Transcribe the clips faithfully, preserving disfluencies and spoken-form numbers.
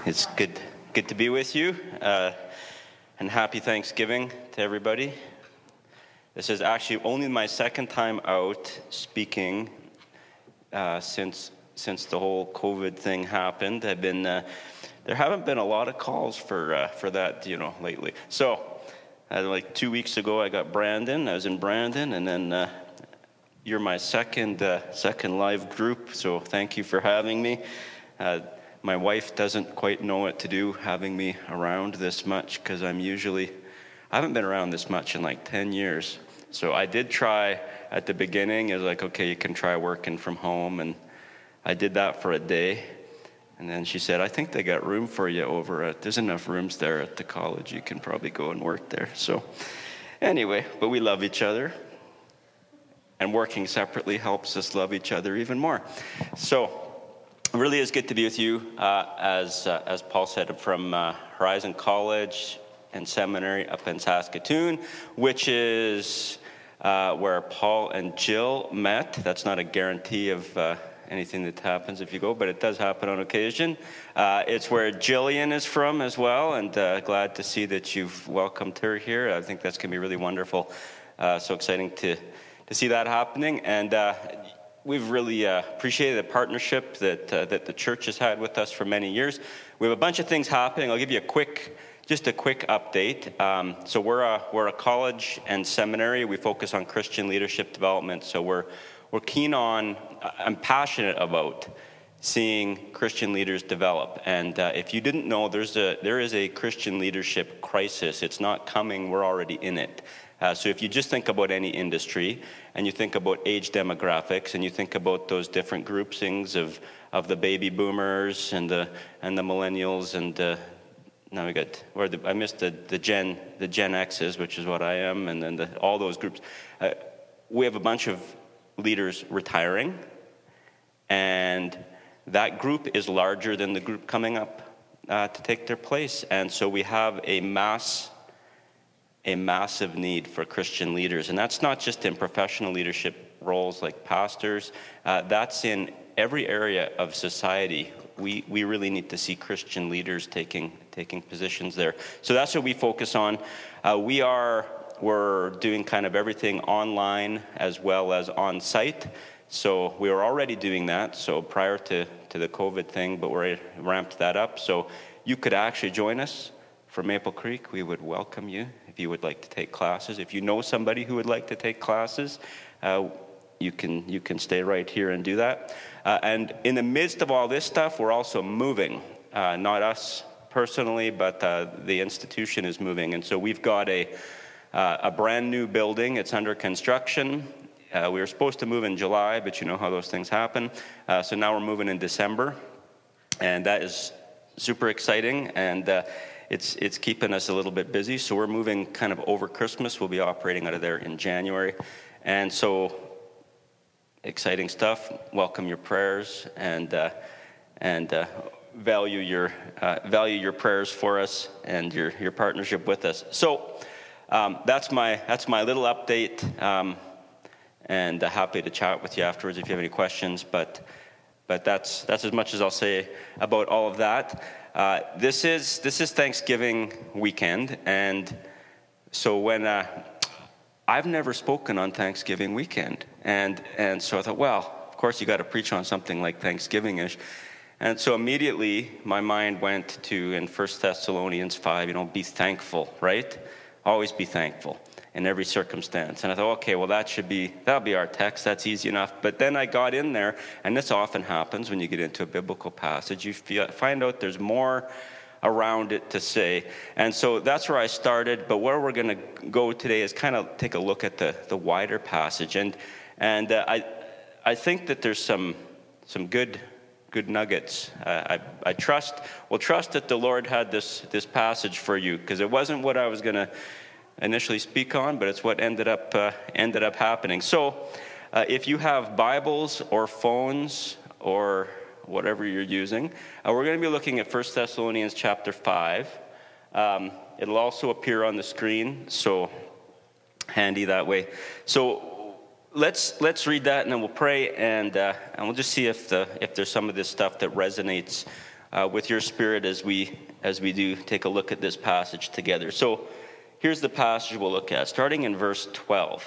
It's good good to be with you, uh, and happy Thanksgiving to everybody. This is actually only my second time out speaking uh, since since the whole COVID thing happened. I've been uh, there haven't been a lot of calls for uh, for that, you know, lately. So, uh, like two weeks ago, I got Brandon. I was in Brandon, and then uh, you're my second uh, second live group. So thank you for having me. Uh, My wife doesn't quite know what to do having me around this much because I'm usually, I haven't been around this much in like ten years. So I did try at the beginning. It was like, okay, you can try working from home. And I did that for a day. And then she said, I think they got room for you over at, there's enough rooms there at the college. You can probably go and work there. So anyway, but we love each other. And working separately helps us love each other even more. So it really is good to be with you, uh, as uh, as Paul said, from uh, Horizon College and Seminary up in Saskatoon, which is uh, where Paul and Jill met. That's not a guarantee of uh, anything that happens if you go, but it does happen on occasion. Uh, it's where Jillian is from as well, and uh, glad to see that you've welcomed her here. I think that's going to be really wonderful. Uh, so exciting to, to see that happening. And uh, We've really uh, appreciated the partnership that uh, that the church has had with us for many years. We have a bunch of things happening. I'll give you a quick, just a quick update. Um, so we're a we're a college and seminary. We focus on Christian leadership development. So we're we're keen on. I'm passionate about seeing Christian leaders develop. And uh, if you didn't know, there's a there is a Christian leadership crisis. It's not coming. We're already in it. Uh, so if you just think about any industry and you think about age demographics and you think about those different groupings of, of the baby boomers and the and the millennials and uh, now we got or the, I missed the, the Gen the Gen X's, which is what I am, and then the, all those groups. Uh, we have a bunch of leaders retiring, and that group is larger than the group coming up uh, to take their place, and so we have a mass. a massive need for Christian leaders. And that's not just in professional leadership roles like pastors. Uh, that's in every area of society. We we really need to see Christian leaders taking taking positions there. So that's what we focus on. Uh, we are, we're doing kind of everything online as well as on site. So we were already doing that, so prior to, to the COVID thing, but we're ramped that up. So you could actually join us from Maple Creek. We would welcome you if you would like to take classes. If you know somebody who would like to take classes, uh, you can you can stay right here and do that. Uh, and in the midst of all this stuff, we're also moving. Uh, not us personally, but uh, the institution is moving. And so we've got a uh, a brand new building. It's under construction. Uh, we were supposed to move in July, but you know how those things happen. Uh, so now we're moving in December, and that is super exciting. And uh, It's it's keeping us a little bit busy, so we're moving kind of over Christmas. We'll be operating out of there in January, and so exciting stuff. Welcome your prayers, and uh, and uh, value your uh, value your prayers for us and your your partnership with us. So um, that's my that's my little update, um, and uh, happy to chat with you afterwards if you have any questions. But but that's that's as much as I'll say about all of that. Uh, this is this is Thanksgiving weekend, and so when uh, I've never spoken on Thanksgiving weekend, and and so I thought, well, of course you got to preach on something like Thanksgiving-ish, and so immediately my mind went to in First Thessalonians five, you know, be thankful, right? Always be thankful in every circumstance. And I thought, okay, well that should be that'll be our text. That's easy enough. But then I got in there, and this often happens when you get into a biblical passage. You feel, find out there's more around it to say, and so that's where I started. But where we're going to go today is kind of take a look at the the wider passage, and and uh, I I think that there's some some good good nuggets. Uh, I I trust well trust that the Lord had this this passage for you, because it wasn't what I was going to initially speak on, but it's what ended up uh, ended up happening. So uh, if you have Bibles or phones or whatever you're using, uh, we're going to be looking at First Thessalonians chapter five. Um, it'll also appear on the screen, so handy that way. So let's let's read that, and then we'll pray, and uh, and we'll just see if the if there's some of this stuff that resonates uh, with your spirit as we as we do take a look at this passage together. So here's the passage we'll look at, starting in verse twelve.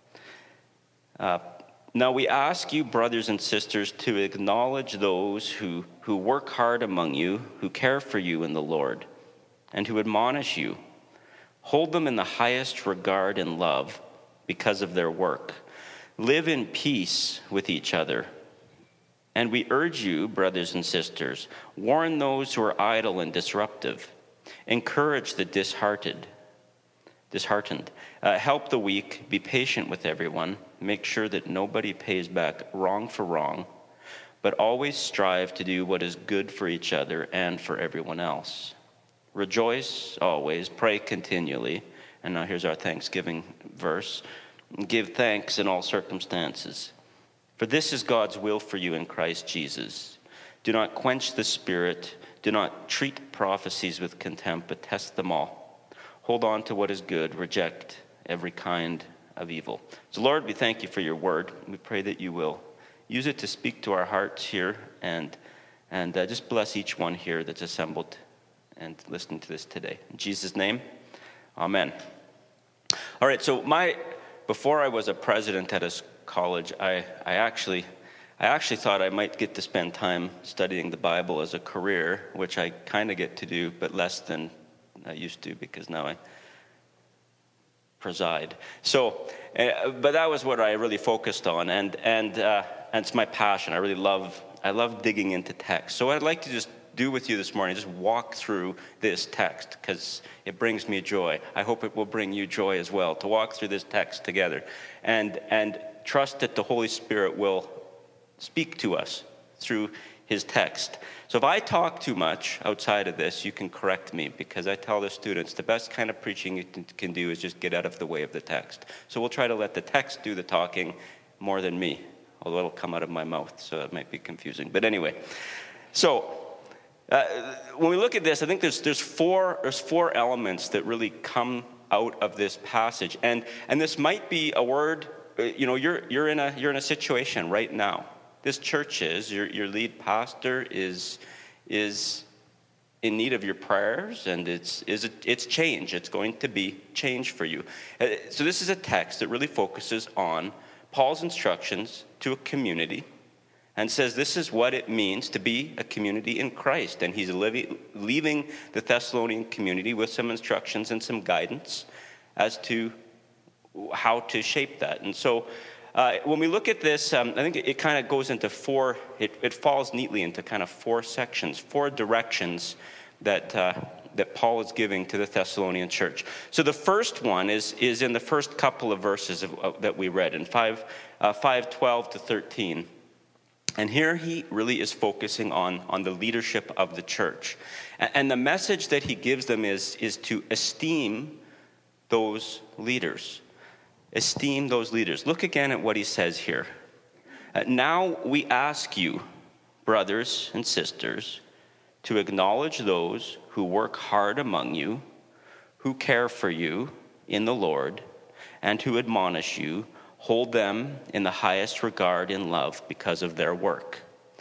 Uh, now we ask you, brothers and sisters, to acknowledge those who, who work hard among you, who care for you in the Lord, and who admonish you. Hold them in the highest regard and love because of their work. Live in peace with each other. And we urge you, brothers and sisters, warn those who are idle and disruptive. Encourage the disheartened. disheartened. Uh, help the weak. Be patient with everyone. Make sure that nobody pays back wrong for wrong, but always strive to do what is good for each other and for everyone else. Rejoice always. Pray continually. And now here's our Thanksgiving verse. Give thanks in all circumstances, for this is God's will for you in Christ Jesus. Do not quench the Spirit. Do not treat prophecies with contempt, but test them all. Hold on to what is good. Reject every kind of evil. So, Lord, we thank you for your word. We pray that you will use it to speak to our hearts here, and and uh, just bless each one here that's assembled and listening to this today. In Jesus' name, amen. All right, so my before I was a president at a college, I, I actually I actually thought I might get to spend time studying the Bible as a career, which I kind of get to do, but less than I used to, because now I preside. So, uh, but that was what I really focused on, and and uh, and it's my passion. I really love I love digging into text. So what I'd like to just do with you this morning, just walk through this text, because it brings me joy. I hope it will bring you joy as well, to walk through this text together, and and trust that the Holy Spirit will speak to us through his text. So if I talk too much outside of this, you can correct me, because I tell the students the best kind of preaching you can do is just get out of the way of the text. So we'll try to let the text do the talking more than me, although it'll come out of my mouth, so it might be confusing. But anyway, so uh, when we look at this, I think there's there's four there's four elements that really come out of this passage, and and this might be a word. You know, you're you're in a you're in a situation right now. This church is, your your lead pastor is is in need of your prayers, and it's is it's change. It's going to be change for you. So this is a text that really focuses on Paul's instructions to a community, and says this is what it means to be a community in Christ. And he's living, leaving the Thessalonian community with some instructions and some guidance as to how to shape that. And so uh, when we look at this, um, I think it, it kind of goes into four, it, it falls neatly into kind of four sections, four directions that uh, that Paul is giving to the Thessalonian church. So the first one is is in the first couple of verses of, of, that we read in five, uh, five twelve to thirteen. And here he really is focusing on, on the leadership of the church. And, and the message that he gives them is, is to esteem those leaders. Esteem those leaders. Look again at what he says here. Uh, now we ask you, brothers and sisters, to acknowledge those who work hard among you, who care for you in the Lord, and who admonish you. Hold them in the highest regard in love because of their work.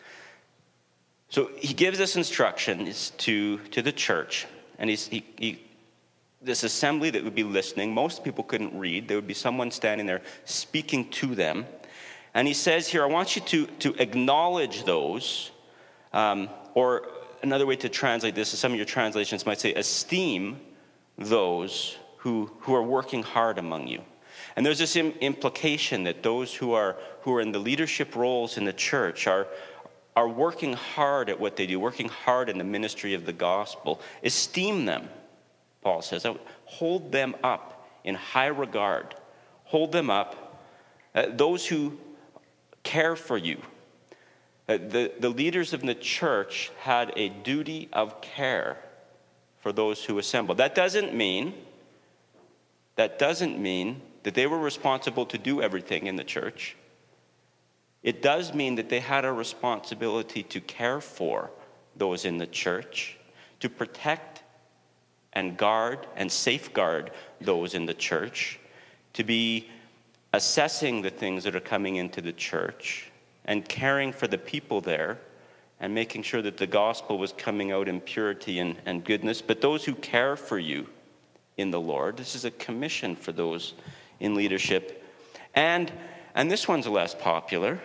So he gives us instructions to, to the church, and he's, he, he this assembly that would be listening. Most people couldn't read. There would be someone standing there speaking to them. And he says here, I want you to, to acknowledge those, um, or another way to translate this, some of your translations might say, esteem those who, who are working hard among you. And there's this im- implication that those who are who are in the leadership roles in the church are, are working hard at what they do, working hard in the ministry of the gospel. Esteem them, Paul says. Hold them up in high regard. Hold them up. Uh, those who care for you. Uh, the, the leaders of the church had a duty of care for those who assembled. That doesn't mean, that doesn't mean that they were responsible to do everything in the church. It does mean that they had a responsibility to care for those in the church, to protect and guard and safeguard those in the church, to be assessing the things that are coming into the church and caring for the people there and making sure that the gospel was coming out in purity and, and goodness. But those who care for you in the Lord, this is a commission for those in leadership. And, and this one's less popular,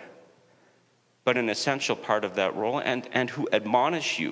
but an essential part of that role, and, and who admonish you.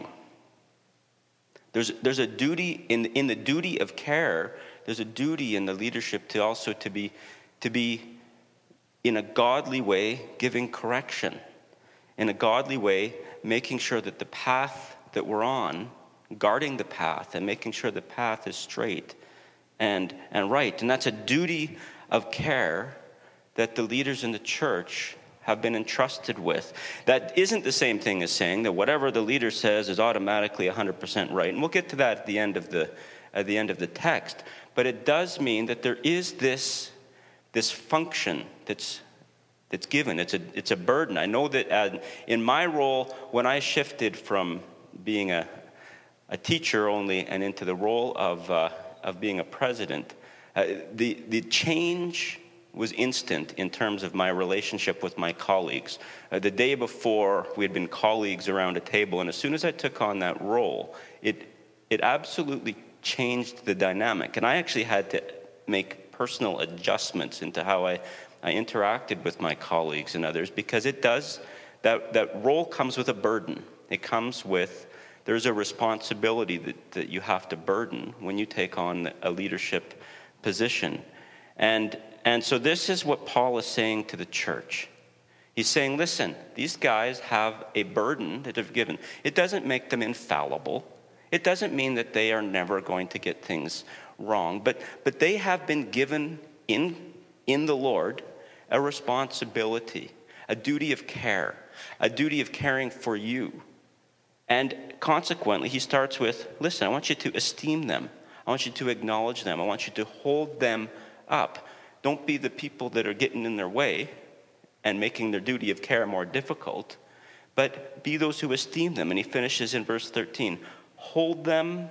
There's, there's a duty, in, in the duty of care, there's a duty in the leadership to also to be, to be in a godly way giving correction. In a godly way, making sure that the path that we're on, guarding the path and making sure the path is straight and, and right. And that's a duty of care that the leaders in the church have been entrusted with. That isn't the same thing as saying that whatever the leader says is automatically one hundred percent right. And we'll get to that at the end of the at the end of the text. But it does mean that there is this this function that's that's given. It's a it's a burden. I know that uh, in my role, when I shifted from being a a teacher only and into the role of uh, of being a president, uh, the the change was instant in terms of my relationship with my colleagues. Uh, the day before, we had been colleagues around a table, and as soon as I took on that role, it it absolutely changed the dynamic. And I actually had to make personal adjustments into how I, I interacted with my colleagues and others, because it does, that, that role comes with a burden. It comes with, there's a responsibility that, that you have to burden when you take on a leadership position. And And so this is what Paul is saying to the church. He's saying, listen, these guys have a burden that they've given. It doesn't make them infallible. It doesn't mean that they are never going to get things wrong. But, but they have been given in, in the Lord a responsibility, a duty of care, a duty of caring for you. And consequently, he starts with, listen, I want you to esteem them. I want you to acknowledge them. I want you to hold them up. Don't be the people that are getting in their way and making their duty of care more difficult, but be those who esteem them. And he finishes in verse thirteen, hold them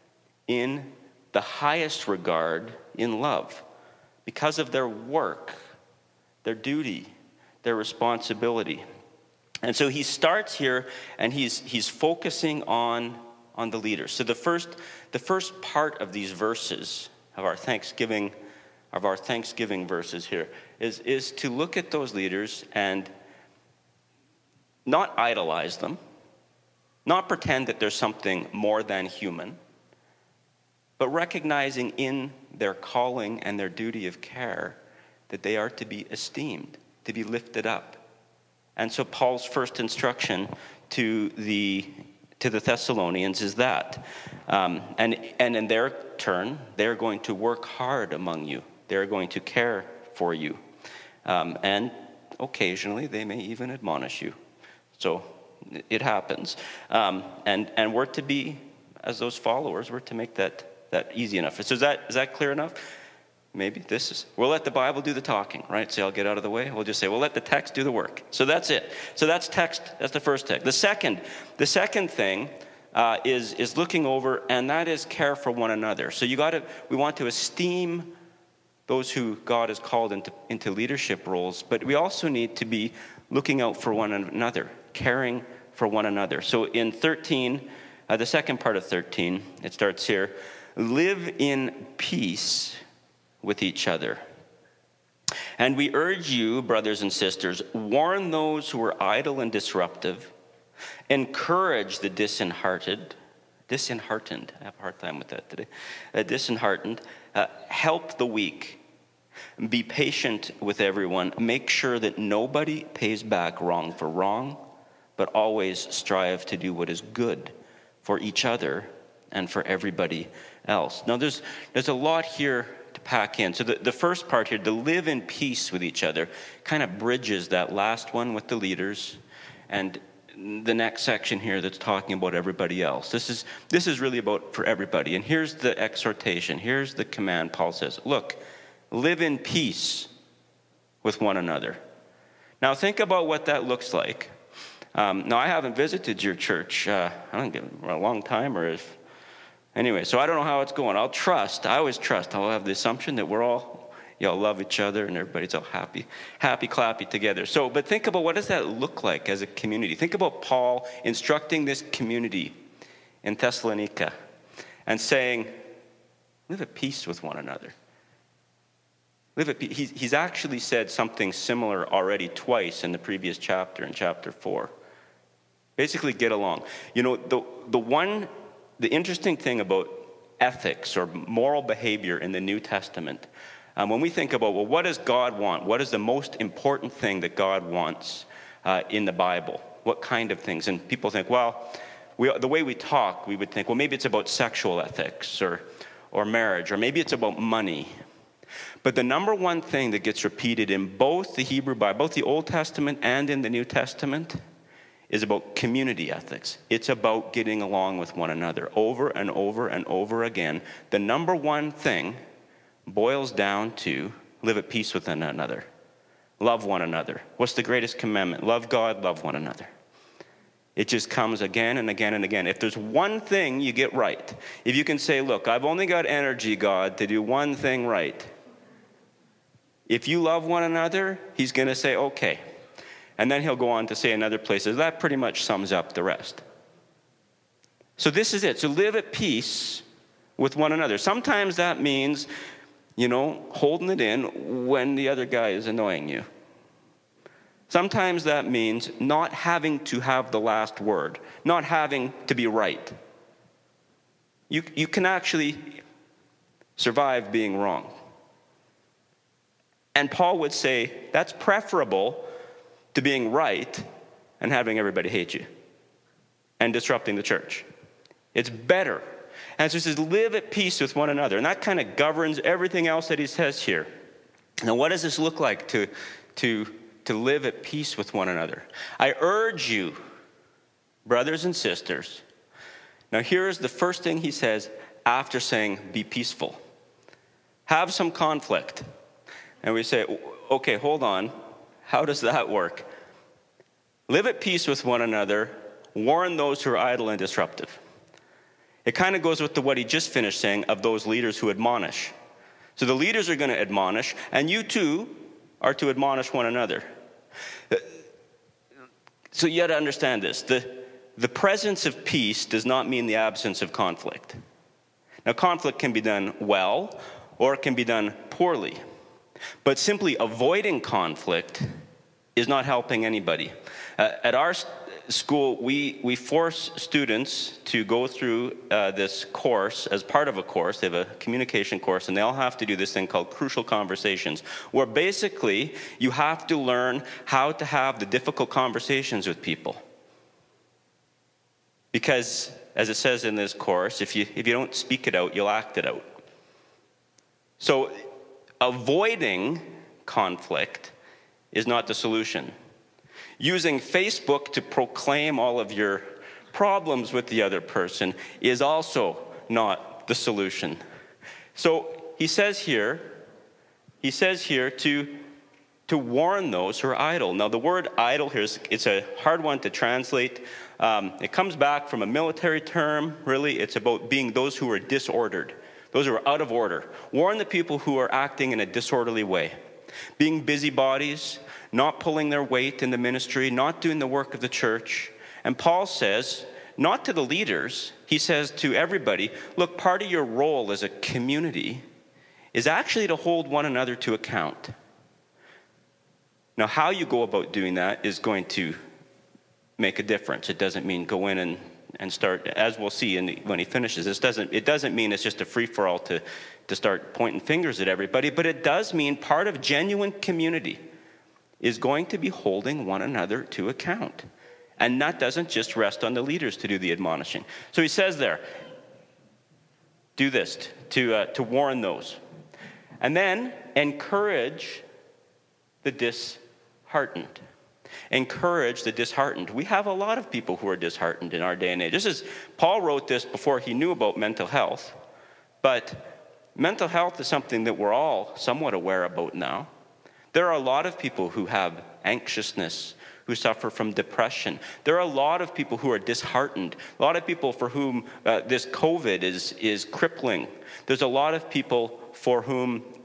in the highest regard in love because of their work, their duty, their responsibility. And so he starts here, and he's he's focusing on, on the leaders. So the first, the first part of these verses of our Thanksgiving of our Thanksgiving verses here is, is to look at those leaders and not idolize them, not pretend that there's something more than human, but recognizing in their calling and their duty of care that they are to be esteemed, to be lifted up. And so Paul's first instruction to the to the Thessalonians is that. Um, and, and in their turn, they're going to work hard among you. They're going to care for you. Um, and occasionally, they may even admonish you. So it happens. Um, and, and we're to be, as those followers, we're to make that, that easy enough. So is that, is that clear enough? Maybe this is, we'll let the Bible do the talking, right? So I'll get out of the way. We'll just say, we'll let the text do the work. So that's it. So that's text, that's the first text. The second, the second thing uh, is, is looking over, and that is care for one another. So you got to, we want to esteem those who God has called into, into leadership roles, but we also need to be looking out for one another, caring for one another. So in thirteen, uh, the second part of thirteen, it starts here, live in peace with each other. And we urge you, brothers and sisters, warn those who are idle and disruptive, encourage the disheartened, disheartened, I have a hard time with that today, uh, disheartened, uh, help the weak, be patient with everyone, make sure that nobody pays back wrong for wrong, but always strive to do what is good for each other and for everybody else. Now there's there's a lot here to pack in. So the, the first part here, to live in peace with each other, kind of bridges that last one with the leaders and the next section here that's talking about everybody else. This is this is really about for everybody. And here's the exhortation. Here's the command. Paul says, look, live in peace with one another. Now think about what that looks like. Um, now I haven't visited your church. Uh, I don't get a long time, or if anyway. So I don't know how it's going. I'll trust. I always trust. I'll have the assumption that we're all y'all love each other and everybody's all happy, happy, clappy together. So, but think about, what does that look like as a community? Think about Paul instructing this community in Thessalonica and saying, live at peace with one another. Live at peace. He's, he's actually said something similar already twice in the previous chapter, in chapter four. Basically, get along. You know, the the one, the interesting thing about ethics or moral behavior in the New Testament, um, when we think about, well, what does God want? What is the most important thing that God wants uh, in the Bible? What kind of things? And people think, well, we, the way we talk, we would think, well, maybe it's about sexual ethics or or marriage, or maybe it's about money. But the number one thing that gets repeated in both the Hebrew Bible, both the Old Testament and in the New Testament, is about community ethics. It's about getting along with one another over and over and over again. The number one thing boils down to live at peace with one another. Love one another. What's the greatest commandment? Love God, love one another. It just comes again and again and again. If there's one thing you get right, if you can say, look, I've only got energy, God, to do one thing right. If you love one another, he's going to say, okay. And then he'll go on to say in other places, that pretty much sums up the rest. So this is it. So live at peace with one another. Sometimes that means, you know, holding it in when the other guy is annoying you. Sometimes that means not having to have the last word, not having to be right. You, you can actually survive being wrong. And Paul would say that's preferable to being right and having everybody hate you and disrupting the church. It's better. And so he says, live at peace with one another. And that kind of governs everything else that he says here. Now, what does this look like to, to, to live at peace with one another? I urge you, brothers and sisters. Now, here's the first thing he says after saying, be peaceful. Have some conflict. And we say, okay, hold on. How does that work? Live at peace with one another. Warn those who are idle and disruptive. It kind of goes with the, what he just finished saying of those leaders who admonish. So the leaders are going to admonish, and you too are to admonish one another. So you got to understand this. The, the presence of peace does not mean the absence of conflict. Now, conflict can be done well, or it can be done poorly. But simply avoiding conflict is not helping anybody. Uh, at our st- school, we, we force students to go through uh, this course as part of a course. They have a communication course, and they all have to do this thing called Crucial Conversations, where basically you have to learn how to have the difficult conversations with people. Because, as it says in this course, if you if you don't speak it out, you'll act it out. So, avoiding conflict is not the solution. Using Facebook to proclaim all of your problems with the other person is also not the solution. So he says here, he says here to, to warn those who are idle. Now the word idle here is it's a hard one to translate. Um, it comes back from a military term, really. It's about being those who are disordered. Those who are out of order. Warn the people who are acting in a disorderly way. Being busybodies, not pulling their weight in the ministry, not doing the work of the church. And Paul says, not to the leaders, he says to everybody, look, part of your role as a community is actually to hold one another to account. Now, how you go about doing that is going to make a difference. It doesn't mean go in and And start, as we'll see in the, when he finishes, this doesn't, it doesn't mean it's just a free-for-all to, to start pointing fingers at everybody, but it does mean part of genuine community is going to be holding one another to account. And that doesn't just rest on the leaders to do the admonishing. So he says there, do this, to, uh, to warn those. And then encourage the disheartened. Encourage the disheartened. We have a lot of people who are disheartened in our day and age. This is, Paul wrote this before he knew about mental health, but mental health is something that we're all somewhat aware about now. There are a lot of people who have anxiousness, who suffer from depression. There are a lot of people who are disheartened, a lot of people for whom uh, this COVID is, is crippling. There's a lot of people for whom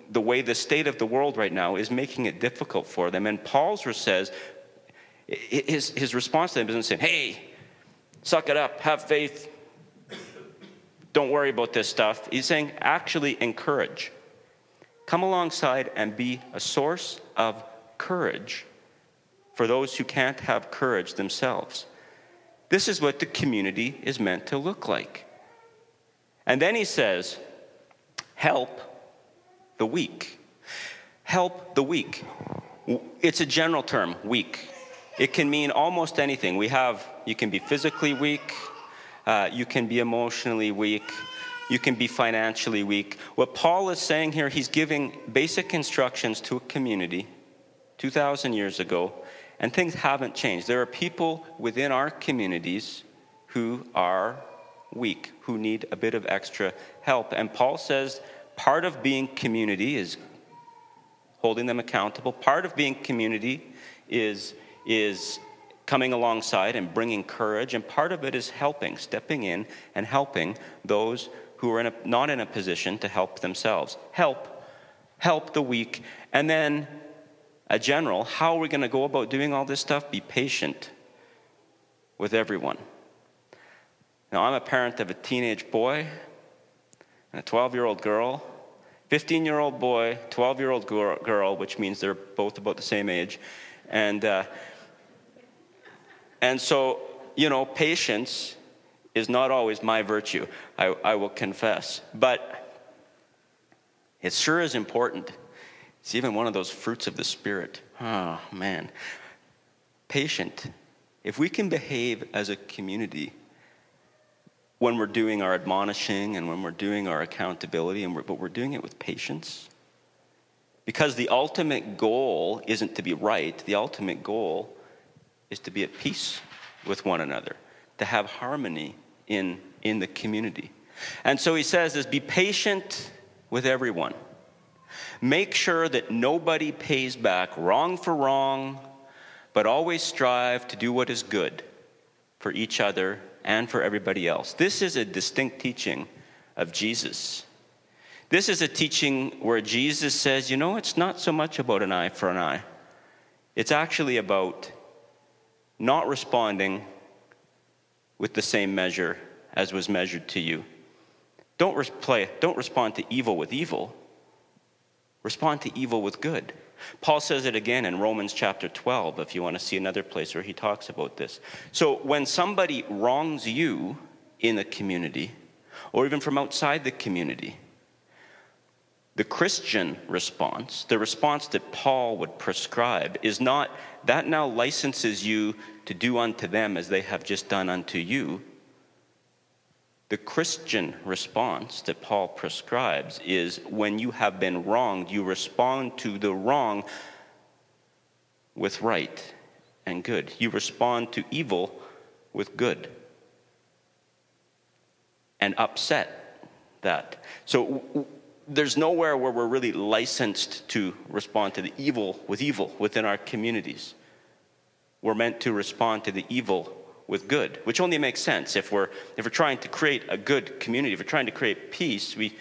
the way the state of the world right now is making it difficult for them. And Paul says, his, his response to them isn't saying, hey, suck it up, have faith, don't worry about this stuff. He's saying, actually encourage. Come alongside and be a source of courage for those who can't have courage themselves. This is what the community is meant to look like. And then he says, help the weak. Help the weak. It's a general term, weak. It can mean almost anything. We have, you can be physically weak, uh, you can be emotionally weak, you can be financially weak. What Paul is saying here, he's giving basic instructions to a community two thousand years ago, and things haven't changed. There are people within our communities who are weak, who need a bit of extra help. And Paul says part of being community is holding them accountable. Part of being community is, is coming alongside and bringing courage. And part of it is helping, stepping in and helping those who are in a, not in a position to help themselves. Help, help the weak. And then a general, how are we going to go about doing all this stuff? Be patient with everyone. Now, I'm a parent of a teenage boy and a twelve-year-old girl, fifteen-year-old boy, twelve-year-old girl, which means they're both about the same age. And uh, and so, you know, patience is not always my virtue, I, I will confess. But it sure is important. It's even one of those fruits of the Spirit. Oh, man. Patient. If we can behave as a community when we're doing our admonishing and when we're doing our accountability, and we're, but we're doing it with patience, because the ultimate goal isn't to be right. The ultimate goal is to be at peace with one another, to have harmony in, in the community. And so he says is be patient with everyone. Make sure that nobody pays back wrong for wrong, but always strive to do what is good for each other and for everybody else. This is a distinct teaching of Jesus. This is a teaching where Jesus says, you know, it's not so much about an eye for an eye. It's actually about not responding with the same measure as was measured to you. Don't, res- don't respond to evil with evil. Respond to evil with good. Paul says it again in Romans chapter twelve, if you want to see another place where he talks about this. So when somebody wrongs you in a community, or even from outside the community, the Christian response, the response that Paul would prescribe, is not that now licenses you to do unto them as they have just done unto you. The Christian response that Paul prescribes is when you have been wronged, you respond to the wrong with right and good. You respond to evil with good and upset that. So there's nowhere where we're really licensed to respond to the evil with evil within our communities. We're meant to respond to the evil with good, which only makes sense if we're if we're trying to create a good community, if we're trying to create peace. We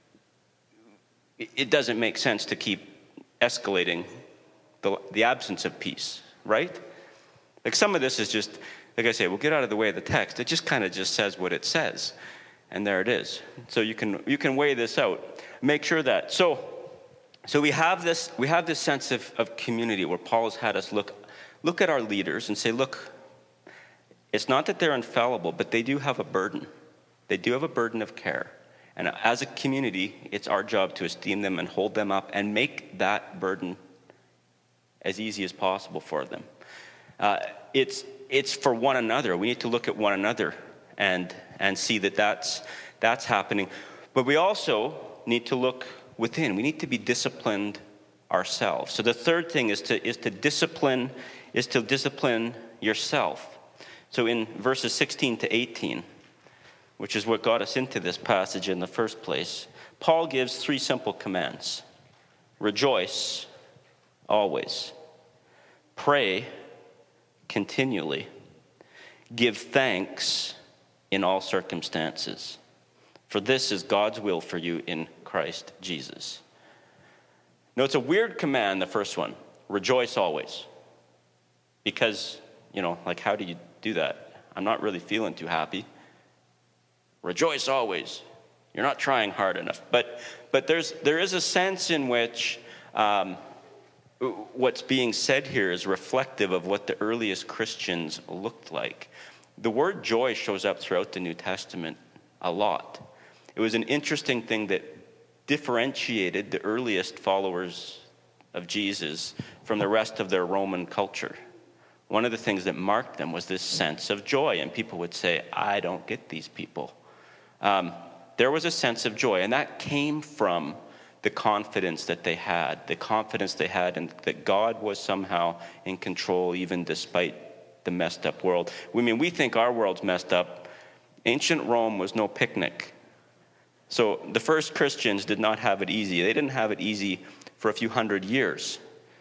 it doesn't make sense to keep escalating the the absence of peace, right? Like some of this is just, like I say, we'll get out of the way of the text. It just kind of just says what it says, and there it is. So you can you can weigh this out. Make sure that so so we have this we have this sense of, of community where Paul has had us look look at our leaders and say, look. It's not that they're infallible, but they do have a burden. They do have a burden of care. And as a community, it's our job to esteem them and hold them up and make that burden as easy as possible for them. Uh, it's it's for one another. We need to look at one another and and see that that's, that's happening. But we also need to look within. We need to be disciplined ourselves. So the third thing is to is to discipline is to discipline yourself. So in verses sixteen to eighteen, which is what got us into this passage in the first place, Paul gives three simple commands. Rejoice always. Pray continually. Give thanks in all circumstances. For this is God's will for you in Christ Jesus. No, it's a weird command, the first one. Rejoice always. Because, you know, like, how do you do that? I'm not really feeling too happy. Rejoice always. You're not trying hard enough. But but there's there is a sense in which um, what's being said here is reflective of what the earliest Christians looked like. The word joy shows up throughout the New Testament a lot. It was an interesting thing that differentiated the earliest followers of Jesus from the rest of their Roman culture. One of the things that marked them was this sense of joy, and people would say, I don't get these people. Um, there was a sense of joy, and that came from the confidence that they had, the confidence they had in, that God was somehow in control even despite the messed up world. I mean, we think our world's messed up. Ancient Rome was no picnic. So the first Christians did not have it easy. They didn't have it easy for a few hundred years.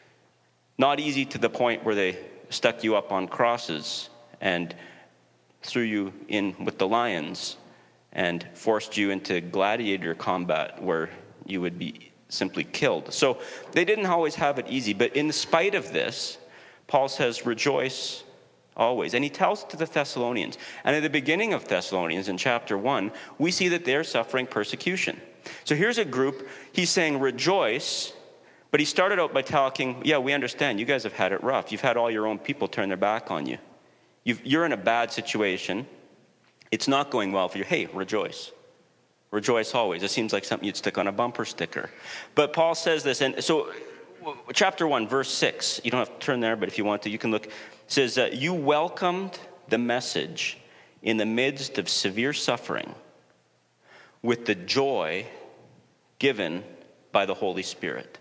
Not easy to the point where they stuck you up on crosses and threw you in with the lions and forced you into gladiator combat where you would be simply killed. So they didn't always have it easy. But in spite of this, Paul says, rejoice always. And he tells it to the Thessalonians. And at the beginning of Thessalonians, in chapter one, we see that they're suffering persecution. So here's a group, he's saying rejoice, but he started out by talking, yeah, we understand, you guys have had it rough. You've had all your own people turn their back on you. You've, you're in a bad situation. It's not going well for you. Hey, rejoice. Rejoice always. It seems like something you'd stick on a bumper sticker. But Paul says this, and so chapter one, verse six, you don't have to turn there, but if you want to, you can look. It says, uh, you welcomed the message in the midst of severe suffering with the joy given by the Holy Spirit.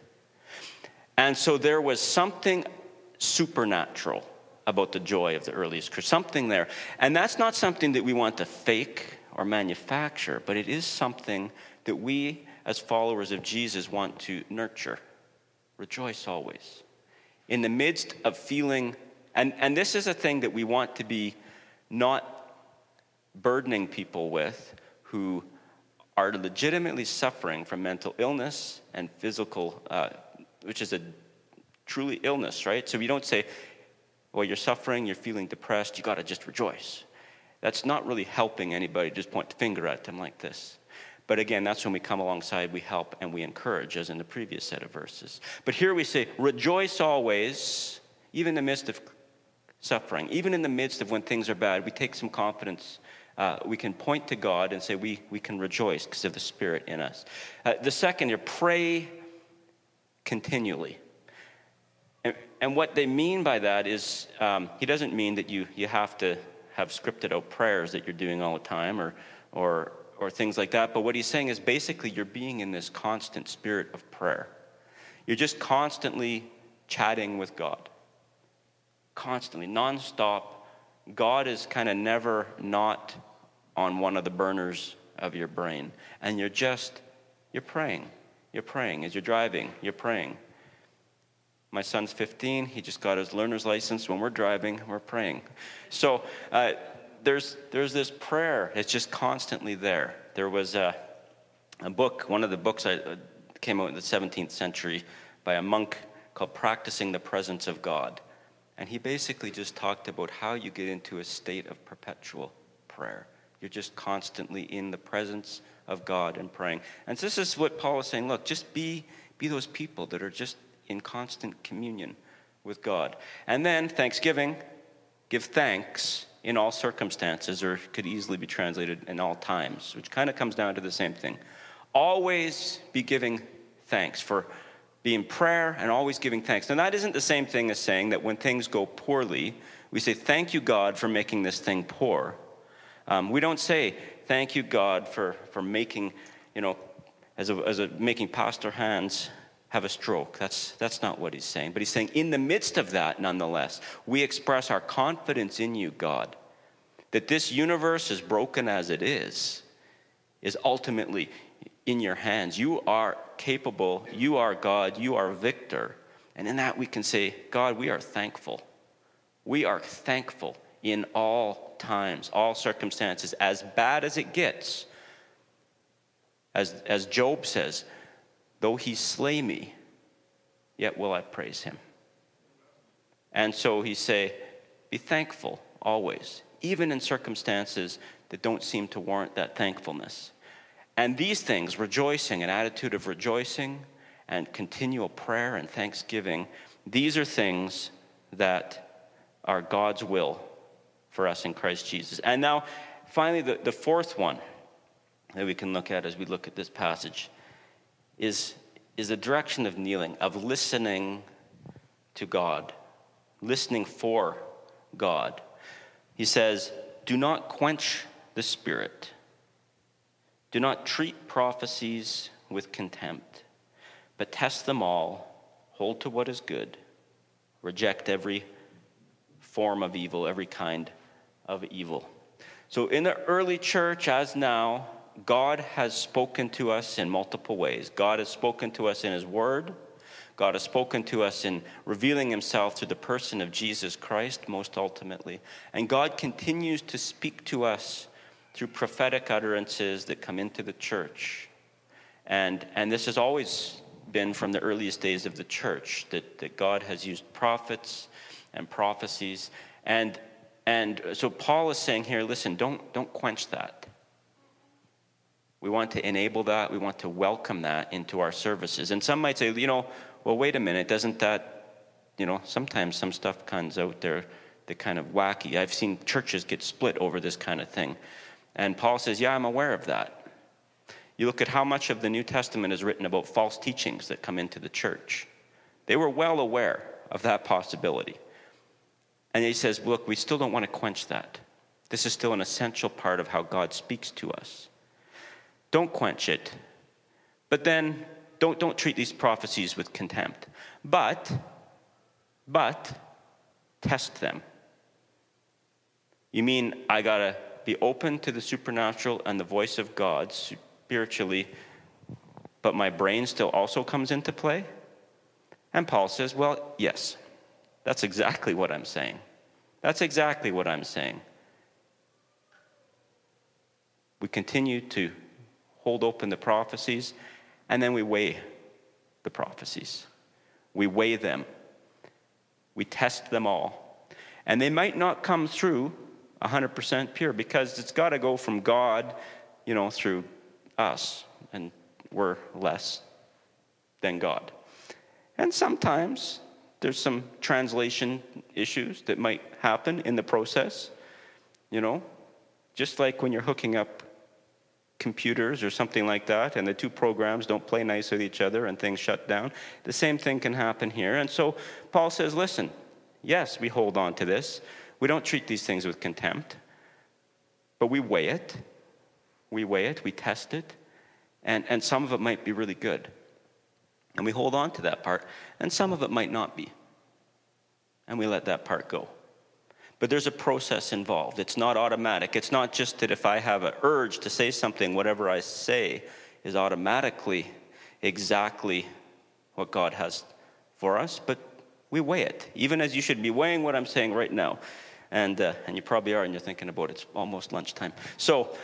And so there was something supernatural about the joy of the earliest Christians, something there. And that's not something that we want to fake or manufacture, but it is something that we as followers of Jesus want to nurture. Rejoice always. In the midst of feeling, and, and this is a thing that we want to be not burdening people with who are legitimately suffering from mental illness and physical, uh, which is a truly illness, right? So we don't say, well, you're suffering, you're feeling depressed, you got to just rejoice. That's not really helping anybody, just point the finger at them like this. But again, that's when we come alongside, we help and we encourage, as in the previous set of verses. But here we say, rejoice always, even in the midst of suffering, even in the midst of when things are bad, we take some confidence. Uh, we can point to God and say we, we can rejoice because of the Spirit in us. Uh, the second here, pray continually. And, and what they mean by that is, um, he doesn't mean that you, you have to have scripted out prayers that you're doing all the time or or or things like that. But what he's saying is basically you're being in this constant spirit of prayer. You're just constantly chatting with God. Constantly, nonstop. God is kind of never not on one of the burners of your brain. And you're just, you're praying. You're praying. As you're driving, you're praying. My son's fifteen. He just got his learner's license. When we're driving, we're praying. So uh, there's there's this prayer. It's just constantly there. There was a, a book, one of the books I uh, came out in the seventeenth century by a monk called Practicing the Presence of God. And he basically just talked about how you get into a state of perpetual prayer. You're just constantly in the presence of God and praying. And so this is what Paul is saying. Look, just be be those people that are just in constant communion with God. And then thanksgiving, give thanks in all circumstances, or could easily be translated in all times, which kind of comes down to the same thing. Always be giving thanks, for be in prayer and always giving thanks. Now that isn't the same thing as saying that when things go poorly, we say, thank you, God, for making this thing poor. Um, we don't say, thank you, God, for, for making, you know, as a, as a making Pastor Hans have a stroke. That's that's not what he's saying. But he's saying in the midst of that, nonetheless, we express our confidence in you, God, that this universe, as broken as it is, is ultimately in your hands. You are capable. You are God. You are victor. And in that we can say, God, we are thankful. We are thankful in all times, all circumstances, as bad as it gets. As, as Job says, though he slay me, yet will I praise him. And so he say, be thankful always, even in circumstances that don't seem to warrant that thankfulness. And these things, rejoicing, an attitude of rejoicing and continual prayer and thanksgiving, these are things that are God's will for us in Christ Jesus. And now, finally, the, the fourth one that we can look at as we look at this passage is, is the direction of kneeling, of listening to God, listening for God. He says, do not quench the Spirit. Do not treat prophecies with contempt, but test them all, hold to what is good, reject every form of evil, every kind of evil. So in the early church, as now, God has spoken to us in multiple ways. God has spoken to us in his word. God has spoken to us in revealing himself through the person of Jesus Christ, most ultimately. And God continues to speak to us through prophetic utterances that come into the church. And, and this has always been from the earliest days of the church, that, that God has used prophets and prophecies. And, and so Paul is saying here, listen, don't, don't quench that. We want to enable that. We want to welcome that into our services. And some might say, you know, well, wait a minute, doesn't that, you know, sometimes some stuff comes out there that kind of wacky. I've seen churches get split over this kind of thing. And Paul says, yeah, I'm aware of that. You look at how much of the New Testament is written about false teachings that come into the church. They were well aware of that possibility. And he says, look, we still don't want to quench that. This is still an essential part of how God speaks to us. Don't quench it. But then don't, don't treat these prophecies with contempt. But, but, test them. You mean I got to be open to the supernatural and the voice of God spiritually, but my brain still also comes into play? And Paul says, well, yes, that's exactly what I'm saying. That's exactly what I'm saying. We continue to hold open the prophecies, and then we weigh the prophecies. We weigh them. We test them all. And they might not come through one hundred percent pure, because it's got to go from God, you know, through us, and we're less than God. And sometimes there's some translation issues that might happen in the process, you know, just like when you're hooking up computers or something like that, and the two programs don't play nice with each other and things shut down. The same thing can happen here. And so Paul says, listen, yes, we hold on to this. We don't treat these things with contempt, but we weigh it. We weigh it, we test it, and, and some of it might be really good. And we hold on to that part, and some of it might not be. And we let that part go. But there's a process involved. It's not automatic. It's not just that if I have an urge to say something, whatever I say is automatically exactly what God has for us, but we weigh it, even as you should be weighing what I'm saying right now. And uh, and you probably are, and you're thinking about it. It's almost lunchtime. So,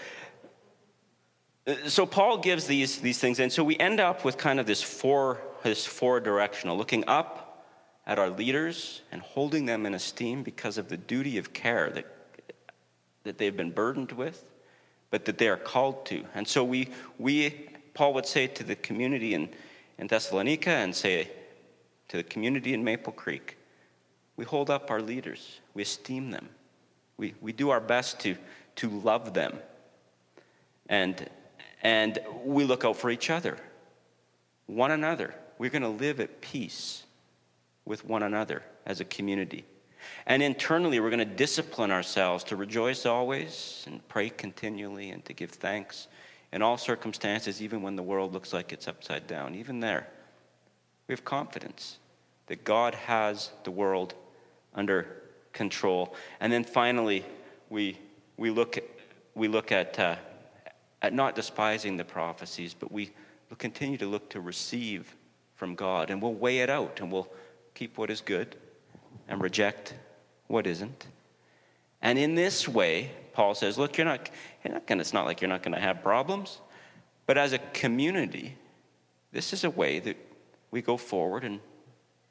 so Paul gives these, these things, and so we end up with kind of this four, this four-directional, looking up at our leaders and holding them in esteem because of the duty of care that that they've been burdened with, but that they are called to. And so we, we Paul would say to the community in, in Thessalonica and say to the community in Maple Creek, we hold up our leaders. We esteem them. We we do our best to to love them. And and we look out for each other, one another. We're going to live at peace with one another as a community. And internally, we're going to discipline ourselves to rejoice always and pray continually and to give thanks in all circumstances, even when the world looks like it's upside down. Even there, we have confidence that God has the world under control. And then finally, we we look at, we look at uh, at not despising the prophecies, but we will continue to look to receive from God, and we'll weigh it out, and we'll keep what is good and reject what isn't. And in this way, Paul says, look, you're not, you're not gonna, it's not like you're not going to have problems, but as a community, this is a way that we go forward and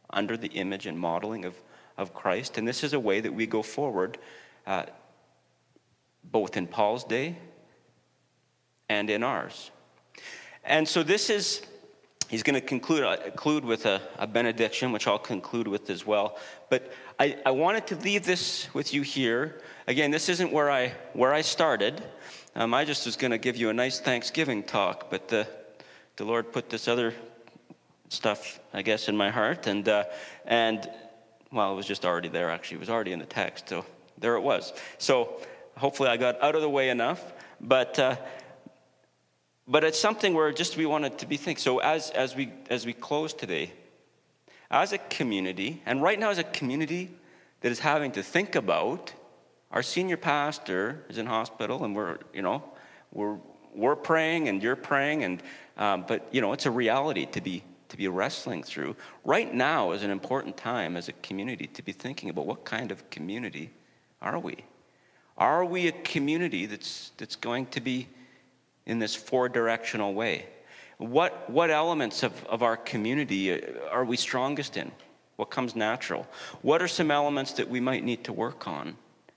under the image and modeling of, of Christ. And this is a way that we go forward, uh, both in Paul's day and in ours. And so this is, he's going to conclude, uh, conclude with a, a benediction, which I'll conclude with as well. But I, I wanted to leave this with you here. Again, this isn't where I where I started. Um, I just was going to give you a nice Thanksgiving talk, but the the Lord put this other stuff, I guess, in my heart, and uh, and well, it was just already there. Actually, it was already in the text, so there it was. So hopefully, I got out of the way enough, but. Uh, But it's something where just we wanted to be thinking. So as as we as we close today, as a community, and right now as a community that is having to think about, our senior pastor is in hospital, and we're you know we're we're praying and you're praying, and um, but you know it's a reality to be to be wrestling through. Right now is an important time as a community to be thinking about what kind of community are we? Are we a community that's that's going to be in this four-directional way? What what elements of, of our community are we strongest in? What comes natural? What are some elements that we might need to work on?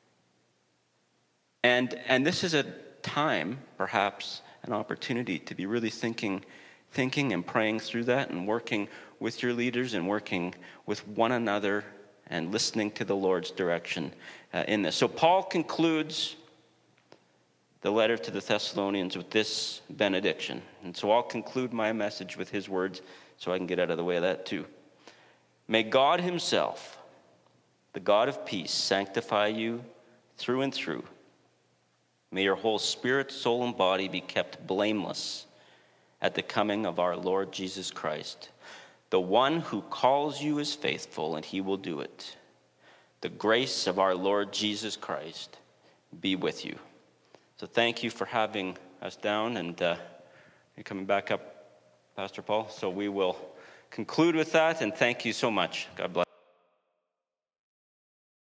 And and this is a time, perhaps, an opportunity to be really thinking, thinking and praying through that, and working with your leaders and working with one another and listening to the Lord's direction uh, in this. So Paul concludes the letter to the Thessalonians with this benediction. And so I'll conclude my message with his words so I can get out of the way of that too. May God himself, the God of peace, sanctify you through and through. May your whole spirit, soul, and body be kept blameless at the coming of our Lord Jesus Christ. The one who calls you is faithful, and he will do it. The grace of our Lord Jesus Christ be with you. So thank you for having us down, and uh, you're coming back up, Pastor Paul. So we will conclude with that, and thank you so much. God bless.